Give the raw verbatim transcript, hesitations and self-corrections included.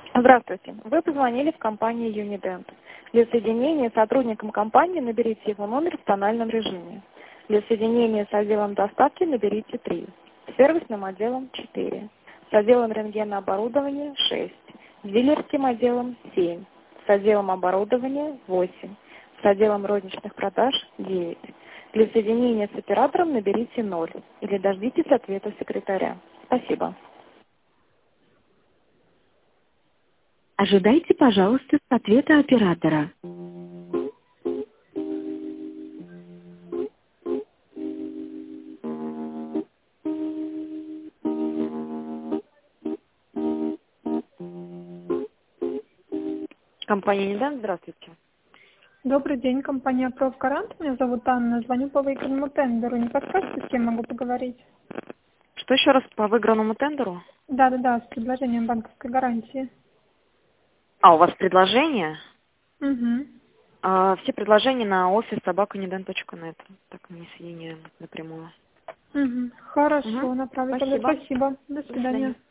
Здравствуйте. Вы позвонили в компанию Unident. Для соединения с сотрудником компании наберите его номер в тональном режиме. Для соединения с отделом доставки наберите три. С сервисным отделом четыре. С отделом рентгенооборудования шесть. С дилерским отделом семь. С отделом оборудования восемь. С отделом розничных продаж девять. Для соединения с оператором наберите ноль. Или дождитесь ответа секретаря. Спасибо. Ожидайте, пожалуйста, ответа оператора. Компания Unident, здравствуйте. Добрый день, компания «Профгарант». Меня зовут Анна. Звоню по выигранному тендеру. Не подскажете, с кем могу поговорить? Что еще раз по выигранному тендеру? Да-да-да, с предложением банковской гарантии. А, у вас предложение? Угу. А, все предложения на офис собака нидент точка нет. Так мы не соединяем напрямую. Угу. Хорошо, Угу. направлю. Тогда Спасибо. спасибо. До До свидания. свидания.